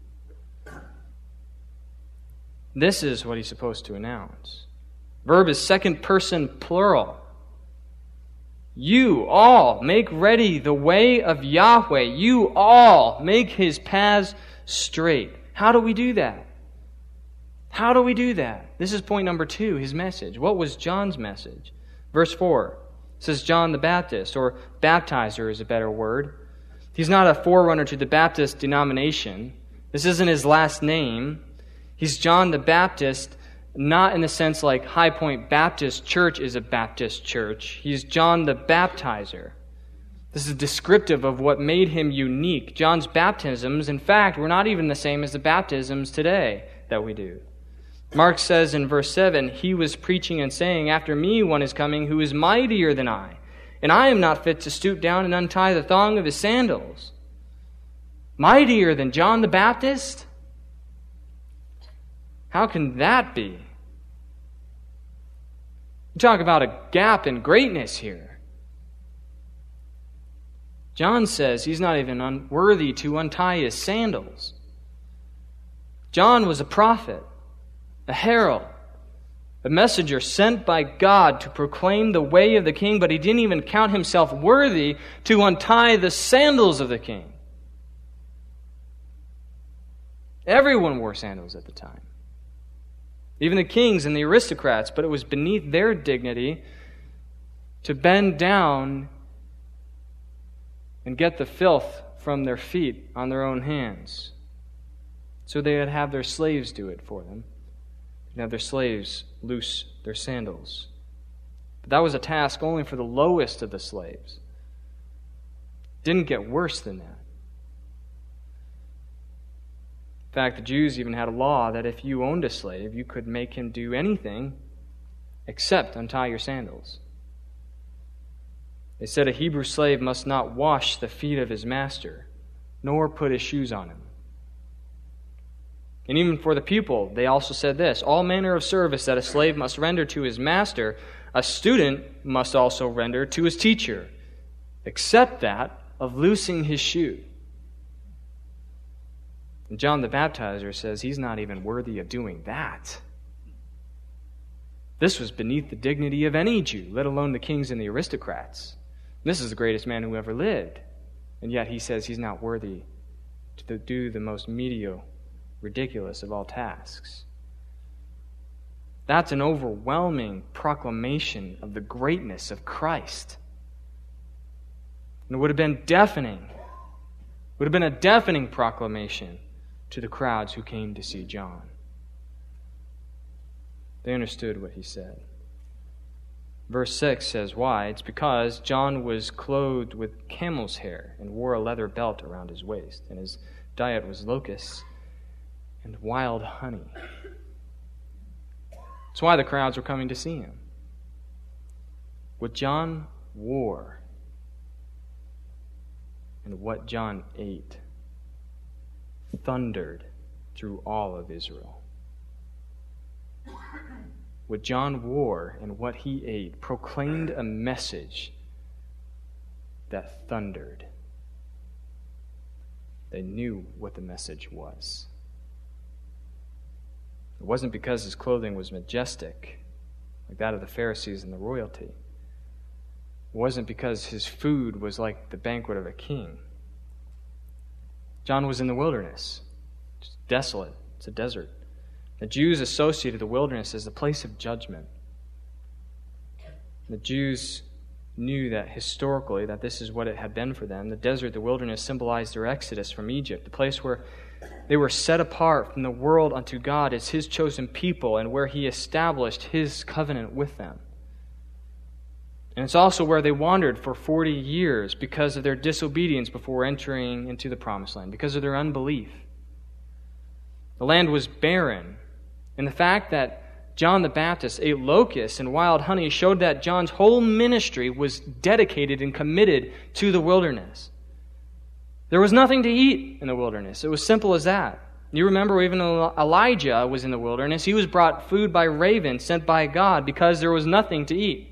This is what he's supposed to announce. Verb is second person plural. You all make ready the way of Yahweh. You all make his paths straight. How do we do that? How do we do that? This is point number two, his message. What was John's message? Verse four says John the Baptist, or baptizer is a better word. He's not a forerunner to the Baptist denomination. This isn't his last name. He's John the Baptist, not in the sense like High Point Baptist Church is a Baptist church. He's John the Baptizer. This is descriptive of what made him unique. John's baptisms, in fact, were not even the same as the baptisms today that we do. Mark says in verse seven, he was preaching and saying, after me one is coming who is mightier than I, and I am not fit to stoop down and untie the thong of his sandals. Mightier than John the Baptist? How can that be? You talk about a gap in greatness here. John says he's not even unworthy to untie his sandals. John was a prophet, a herald, a messenger sent by God to proclaim the way of the king, but he didn't even count himself worthy to untie the sandals of the king. Everyone wore sandals at the time. Even the kings and the aristocrats, but it was beneath their dignity to bend down and get the filth from their feet on their own hands. So they would have their slaves do it for them. They'd have their slaves loose their sandals. But that was a task only for the lowest of the slaves. It didn't get worse than that. In fact, the Jews even had a law that if you owned a slave, you could make him do anything except untie your sandals. They said a Hebrew slave must not wash the feet of his master, nor put his shoes on him. And even for the people, they also said this, all manner of service that a slave must render to his master, a student must also render to his teacher, except that of loosing his shoe. And John the Baptizer says he's not even worthy of doing that. This was beneath the dignity of any Jew, let alone the kings and the aristocrats. This is the greatest man who ever lived. And yet he says he's not worthy to do the most menial, ridiculous of all tasks. That's an overwhelming proclamation of the greatness of Christ. And it would have been deafening. It would have been a deafening proclamation to the crowds who came to see John. They understood what he said. Verse six says why. It's because John was clothed with camel's hair and wore a leather belt around his waist, and his diet was locusts and wild honey. That's why the crowds were coming to see him. What John wore and what John ate thundered through all of Israel. What John wore and what he ate proclaimed a message that thundered. They knew what the message was. It wasn't because his clothing was majestic, like that of the Pharisees and the royalty. It wasn't because his food was like the banquet of a king. John was in the wilderness. It's desolate. It's a desert. The Jews associated the wilderness as the place of judgment. The Jews knew that historically that this is what it had been for them. The desert, the wilderness, symbolized their exodus from Egypt, the place where they were set apart from the world unto God as his chosen people and where he established his covenant with them. And it's also where they wandered for forty years because of their disobedience before entering into the promised land, because of their unbelief. The land was barren, and the fact that John the Baptist ate locusts and wild honey showed that John's whole ministry was dedicated and committed to the wilderness. There was nothing to eat in the wilderness. It was simple as that. You remember even Elijah was in the wilderness. He was brought food by ravens sent by God because there was nothing to eat.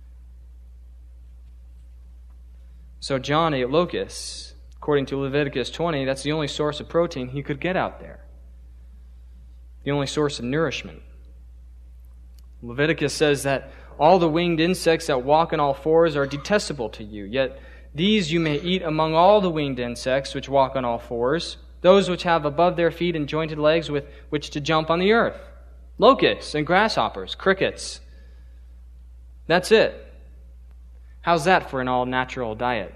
So John ate locusts. According to Leviticus twenty, that's the only source of protein he could get out there. The only source of nourishment. Leviticus says that all the winged insects that walk on all fours are detestable to you, yet these you may eat among all the winged insects which walk on all fours, those which have above their feet and jointed legs with which to jump on the earth. Locusts and grasshoppers, crickets. That's it. How's that for an all-natural diet?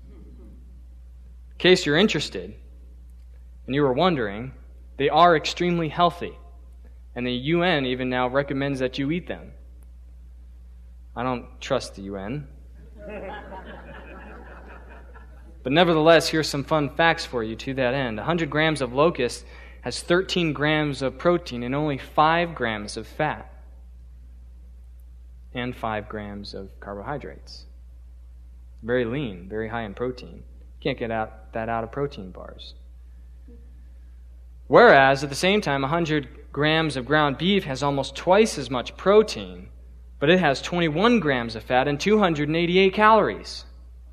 In case you're interested, and you were wondering, they are extremely healthy, and the U N even now recommends that you eat them. I don't trust the U N. But nevertheless, here's some fun facts for you to that end. one hundred grams of locust has thirteen grams of protein and only five grams of fat, and five grams of carbohydrates. Very lean, very high in protein. Can't get out, that out of protein bars. Whereas, at the same time, one hundred grams of ground beef has almost twice as much protein, but it has twenty-one grams of fat and two hundred eighty-eight calories.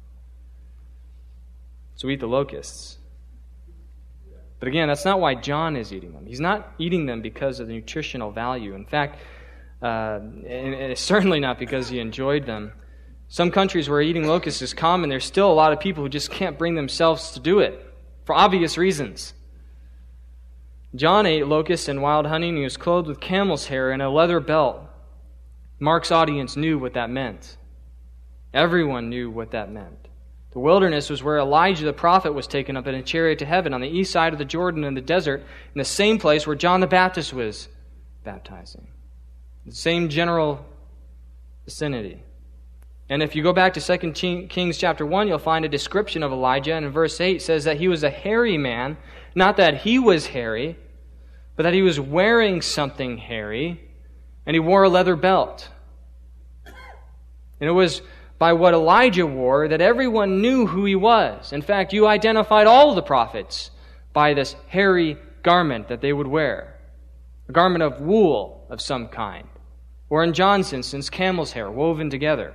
So eat the locusts. But again, that's not why John is eating them. He's not eating them because of the nutritional value. In fact, uh, and it's certainly not because he enjoyed them. Some countries where eating locusts is common, there's still a lot of people who just can't bring themselves to do it, for obvious reasons. John ate locusts and wild honey, and he was clothed with camel's hair and a leather belt. Mark's audience knew what that meant. Everyone knew what that meant. The wilderness was where Elijah the prophet was taken up in a chariot to heaven, on the east side of the Jordan in the desert, in the same place where John the Baptist was baptizing. The same general vicinity. And if you go back to Second Kings chapter one, you'll find a description of Elijah, and in verse eight says that he was a hairy man, not that he was hairy, but that he was wearing something hairy, and he wore a leather belt. And it was by what Elijah wore that everyone knew who he was. In fact, you identified all the prophets by this hairy garment that they would wear, a garment of wool of some kind, or in John's instance, camel's hair woven together.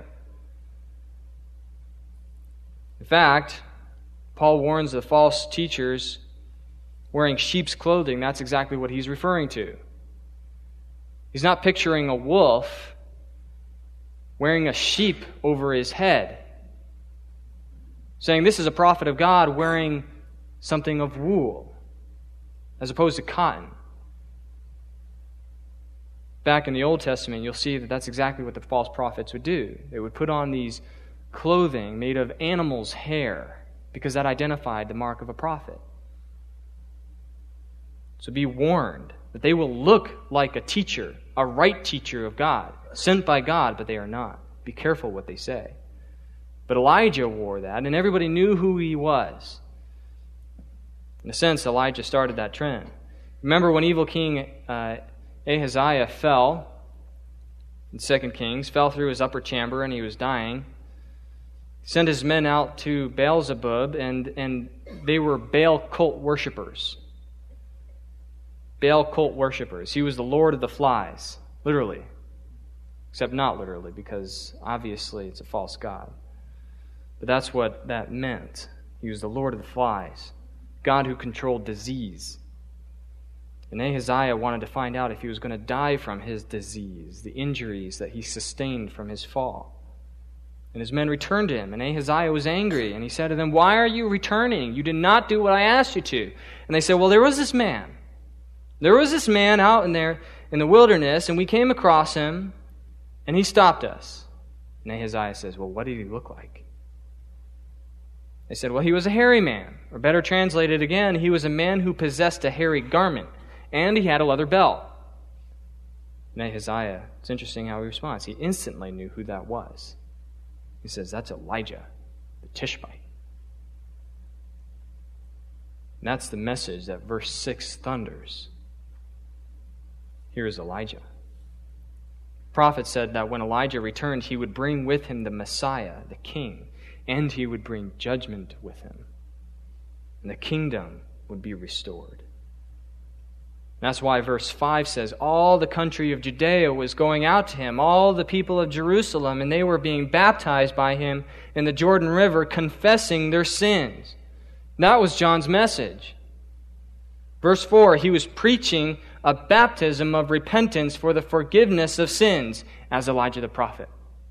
In fact, Paul warns the false teachers wearing sheep's clothing. That's exactly what he's referring to. He's not picturing a wolf wearing a sheep over his head, saying this is a prophet of God wearing something of wool as opposed to cotton. Back in the Old Testament, you'll see that that's exactly what the false prophets would do. They would put on these clothing made of animal's hair because that identified the mark of a prophet. So be warned that they will look like a teacher, a right teacher of God, sent by God, but they are not. Be careful what they say. But Elijah wore that, and everybody knew who he was. In a sense, Elijah started that trend. Remember when evil King uh, Ahaziah fell in Second Kings, fell through his upper chamber and he was dying. He sent his men out to Baal-zebub, and, and they were Baal cult worshippers. Baal cult worshippers. He was the Lord of the Flies, literally. Except not literally, because obviously it's a false god. But that's what that meant. He was the Lord of the Flies, God who controlled disease. And Ahaziah wanted to find out if he was going to die from his disease, the injuries that he sustained from his fall. And his men returned to him, and Ahaziah was angry, and he said to them, "Why are you returning? You did not do what I asked you to." And they said, "Well, there was this man. There was this man out in there in the wilderness, and we came across him, and he stopped us." And Ahaziah says, "Well, what did he look like?" They said, "Well, he was a hairy man." Or better translated again, he was a man who possessed a hairy garment, and he had a leather belt. And Ahaziah, it's interesting how he responds. He instantly knew who that was. He says, that's Elijah, the Tishbite. And that's the message that verse six thunders. Here is Elijah. The prophet said that when Elijah returned, he would bring with him the Messiah, the King, and he would bring judgment with him. And the kingdom would be restored. That's why verse five says, all the country of Judea was going out to him, all the people of Jerusalem, and they were being baptized by him in the Jordan River, confessing their sins. That was John's message. Verse four, he was preaching a baptism of repentance for the forgiveness of sins, as Elijah the prophet.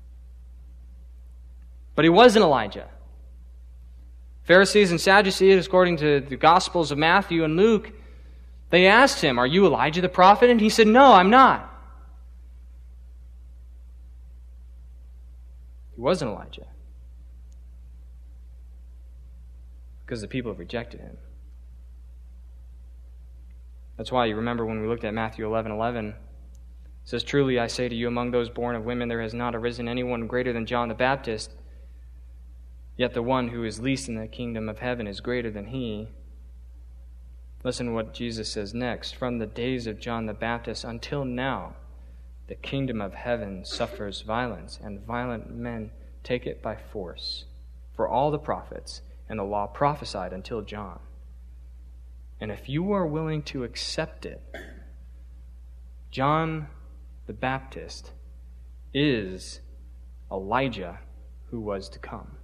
But he wasn't Elijah. Pharisees and Sadducees, according to the Gospels of Matthew and Luke, they asked him, are you Elijah the prophet? And he said, no, I'm not. He wasn't Elijah. Because the people have rejected him. That's why you remember when we looked at Matthew eleven eleven, it says, truly I say to you, among those born of women there has not arisen anyone greater than John the Baptist, yet the one who is least in the kingdom of heaven is greater than he. Listen to what Jesus says next. From the days of John the Baptist until now, the kingdom of heaven suffers violence, and violent men take it by force. For all the prophets and the law prophesied until John. And if you are willing to accept it, John the Baptist is Elijah who was to come.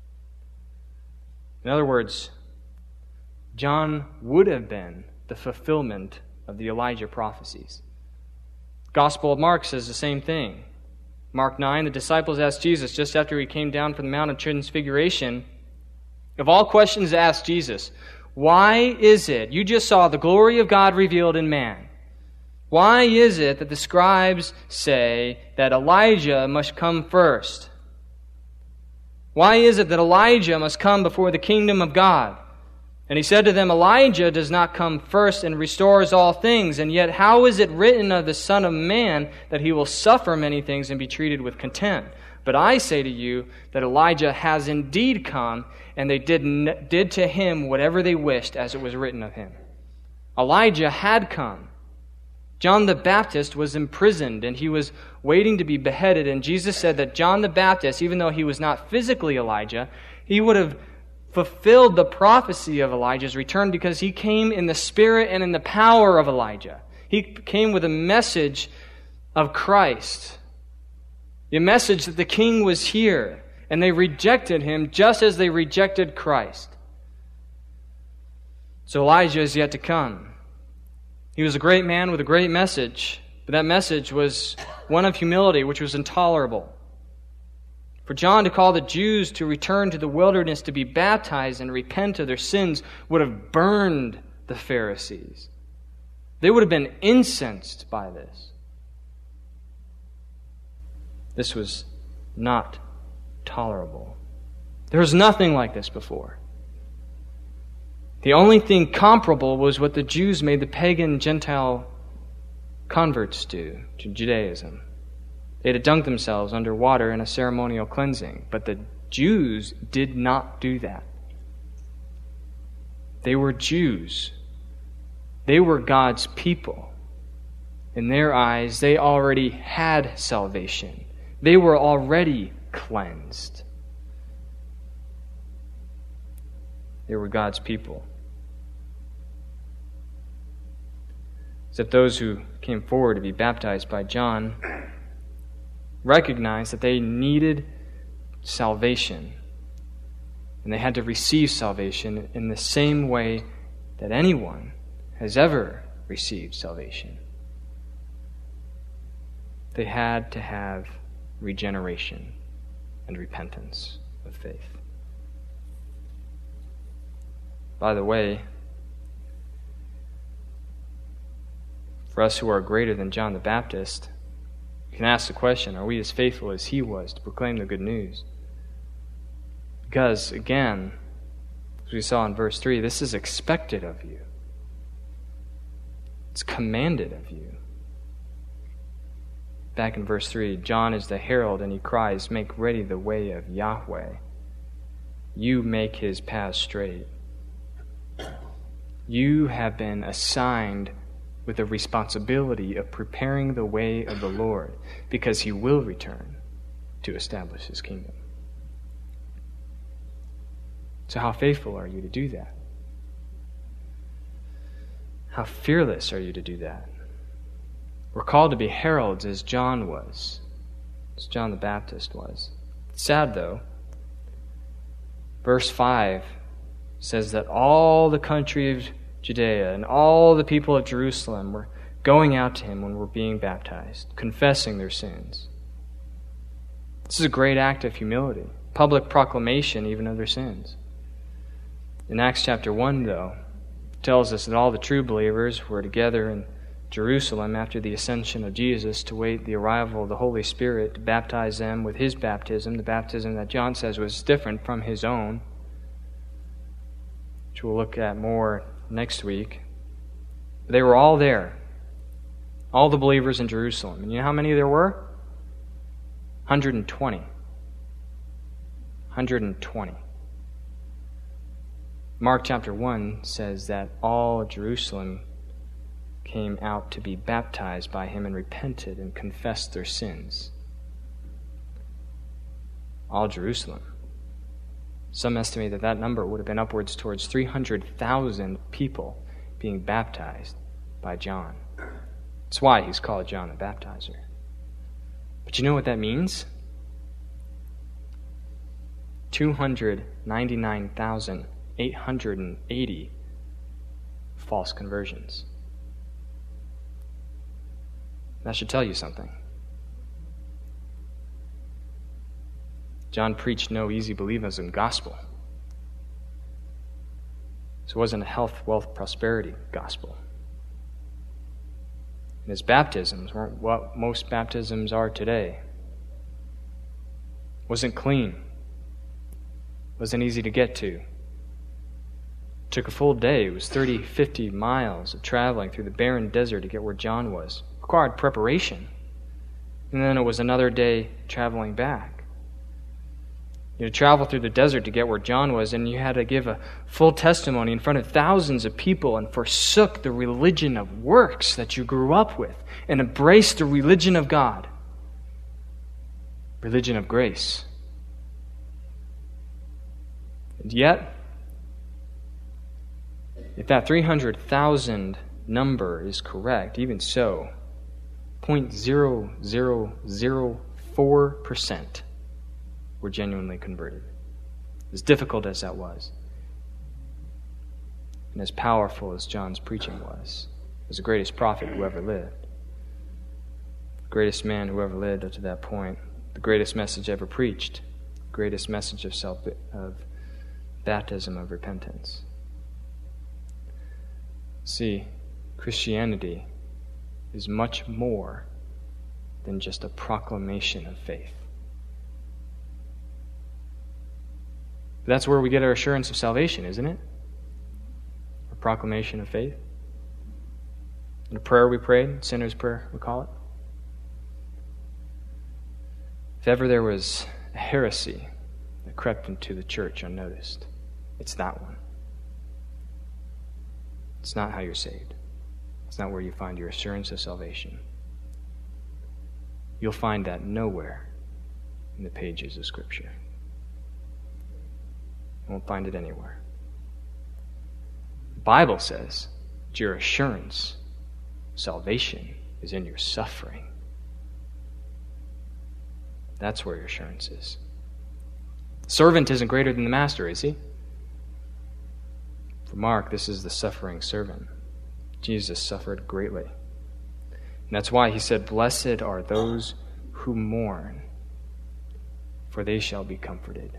In other words, John would have been the fulfillment of the Elijah prophecies. The Gospel of Mark says the same thing. Mark nine, the disciples asked Jesus, just after he came down from the Mount of Transfiguration, of all questions asked Jesus, why is it, you just saw the glory of God revealed in man, why is it that the scribes say that Elijah must come first? Why is it that Elijah must come before the kingdom of God? And he said to them, Elijah does not come first and restores all things, and yet how is it written of the Son of Man that he will suffer many things and be treated with contempt? But I say to you that Elijah has indeed come, and they did, did to him whatever they wished, as it was written of him. Elijah had come. John the Baptist was imprisoned, and he was waiting to be beheaded, and Jesus said that John the Baptist, even though he was not physically Elijah, he would have fulfilled the prophecy of Elijah's return because he came in the spirit and in the power of Elijah. He came with a message of Christ, a message that the king was here, and they rejected him just as they rejected Christ. So Elijah is yet to come. He was a great man with a great message, but that message was one of humility, which was intolerable. For John to call the Jews to return to the wilderness to be baptized and repent of their sins would have burned the Pharisees. They would have been incensed by this. This was not tolerable. There was nothing like this before. The only thing comparable was what the Jews made the pagan Gentile converts do to Judaism. They had to dunk themselves under water in a ceremonial cleansing. But the Jews did not do that. They were Jews. They were God's people. In their eyes, they already had salvation. They were already cleansed. They were God's people. Except those who came forward to be baptized by John recognized that they needed salvation. And they had to receive salvation in the same way that anyone has ever received salvation. They had to have regeneration and repentance of faith. By the way, for us who are greater than John the Baptist, you can ask the question, are we as faithful as he was to proclaim the good news? Because, again, as we saw in verse three, this is expected of you. It's commanded of you. back in verse three, John is the herald, and he cries, "Make ready the way of Yahweh. You make his path straight." You have been assigned with the responsibility of preparing the way of the Lord, because he will return to establish his kingdom. So how faithful are you to do that? How fearless are you to do that? We're called to be heralds as John was, as John the Baptist was. Sad though, verse five says that all the country of Judea and all the people of Jerusalem were going out to him when we're being baptized, confessing their sins. This is a great act of humility, public proclamation even of their sins. In Acts chapter one, though, it tells us that all the true believers were together in Jerusalem after the ascension of Jesus to wait the arrival of the Holy Spirit to baptize them with his baptism, the baptism that John says was different from his own, which we'll look at more next week. They were all there, all the believers in Jerusalem. And you know how many there were? one hundred twenty. one hundred twenty. Mark chapter one says that all Jerusalem came out to be baptized by him and repented and confessed their sins. All Jerusalem. Some estimate that that number would have been upwards towards three hundred thousand people being baptized by John. That's why he's called John the Baptizer. But you know what that means? two hundred ninety-nine thousand eight hundred eighty false conversions. That should tell you something. John preached no easy believism gospel. This wasn't a health, wealth, prosperity gospel. And his baptisms weren't what most baptisms are today. Wasn't clean. Wasn't easy to get to. Took a full day. It was thirty, fifty miles of traveling through the barren desert to get where John was. Required preparation. And then it was another day traveling back. You had to travel through the desert to get where John was, and you had to give a full testimony in front of thousands of people and forsook the religion of works that you grew up with and embraced the religion of God. Religion of grace. And yet, if that three hundred thousand number is correct, even so, zero point zero zero zero four percent were genuinely converted. As difficult as that was, and as powerful as John's preaching was, as the greatest prophet who ever lived, the greatest man who ever lived up to that point, the greatest message ever preached, the greatest message of self of baptism of repentance. See, Christianity is much more than just a proclamation of faith. That's where we get our assurance of salvation, isn't it? A proclamation of faith. And a prayer we prayed, sinner's prayer we call it. If ever there was a heresy that crept into the church unnoticed, it's that one. It's not how you're saved. It's not where you find your assurance of salvation. You'll find that nowhere in the pages of Scripture. You won't find it anywhere. The Bible says that your assurance, salvation, is in your suffering. That's where your assurance is. The servant isn't greater than the master, is he? For Mark, this is the suffering servant. Jesus suffered greatly. And that's why he said, "Blessed are those who mourn, for they shall be comforted."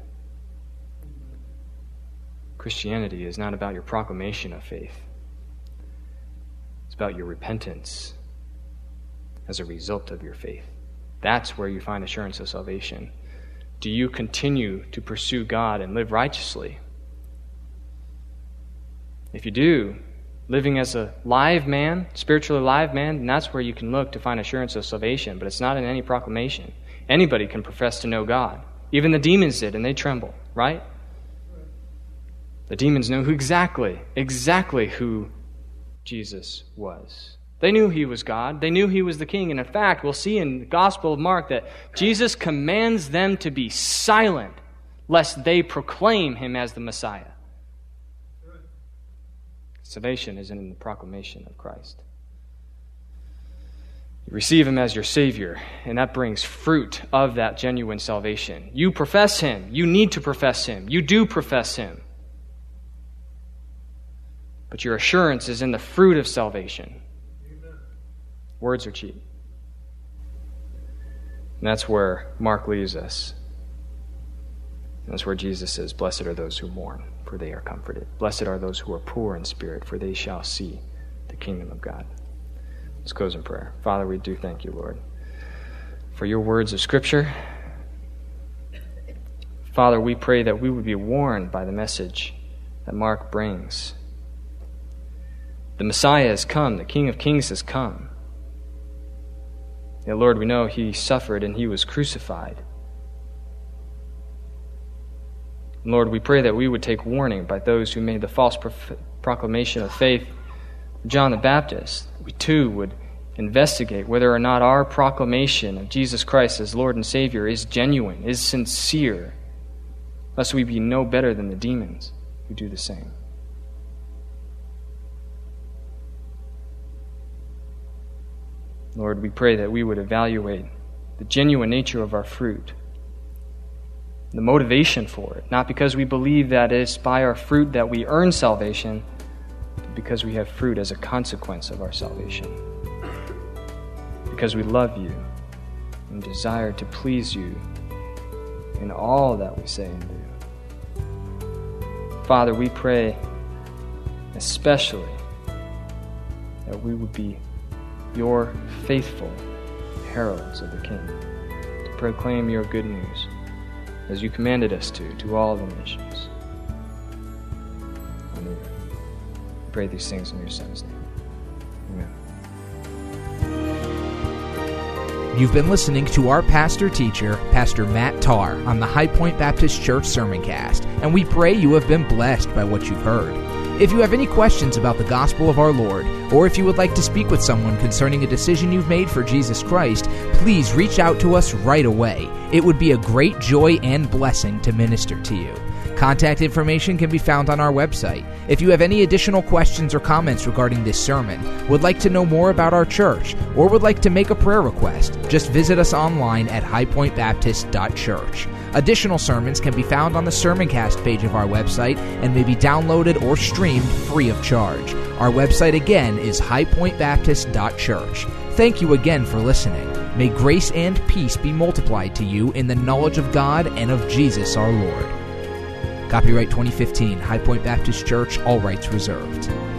Christianity is not about your proclamation of faith. It's about your repentance as a result of your faith. That's where you find assurance of salvation. Do you continue to pursue God and live righteously? If you do, living as a live man, spiritually live man, and that's where you can look to find assurance of salvation, but it's not in any proclamation. Anybody can profess to know God. Even the demons did, and they tremble, right? The demons know who exactly, exactly who Jesus was. They knew he was God. They knew he was the king. And in fact, we'll see in the Gospel of Mark that Jesus commands them to be silent lest they proclaim him as the Messiah. Salvation is in the proclamation of Christ. You receive him as your Savior, and that brings fruit of that genuine salvation. You profess him. You need to profess him. You do profess him. But your assurance is in the fruit of salvation. Amen. Words are cheap. And that's where Mark leaves us. And that's where Jesus says, "Blessed are those who mourn, for they are comforted. Blessed are those who are poor in spirit, for they shall see the kingdom of God." Let's close in prayer. Father, we do thank you, Lord, for your words of Scripture. Father, we pray that we would be warned by the message that Mark brings. The Messiah has come. The King of Kings has come. Yet, Lord, we know he suffered and he was crucified. Lord, we pray that we would take warning by those who made the false prof- proclamation of faith of John the Baptist. We too would investigate whether or not our proclamation of Jesus Christ as Lord and Savior is genuine, is sincere, lest we be no better than the demons who do the same. Lord, we pray that we would evaluate the genuine nature of our fruit, the motivation for it, not because we believe that it's by our fruit that we earn salvation, but because we have fruit as a consequence of our salvation. Because we love you and desire to please you in all that we say and do. Father, we pray especially that we would be your faithful heralds of the King, to proclaim your good news, as you commanded us to, to all the nations. Amen. We pray these things in your Son's name. Amen. You've been listening to our pastor-teacher, Pastor Matt Tarr, on the High Point Baptist Church Sermoncast, and we pray you have been blessed by what you've heard. If you have any questions about the gospel of our Lord, or if you would like to speak with someone concerning a decision you've made for Jesus Christ, please reach out to us right away. It would be a great joy and blessing to minister to you. Contact information can be found on our website. If you have any additional questions or comments regarding this sermon, would like to know more about our church, or would like to make a prayer request, just visit us online at high point baptist dot church. Additional sermons can be found on the Sermoncast page of our website and may be downloaded or streamed free of charge. Our website again is high point baptist dot church. Thank you again for listening. May grace and peace be multiplied to you in the knowledge of God and of Jesus our Lord. Copyright twenty fifteen, High Point Baptist Church, all rights reserved.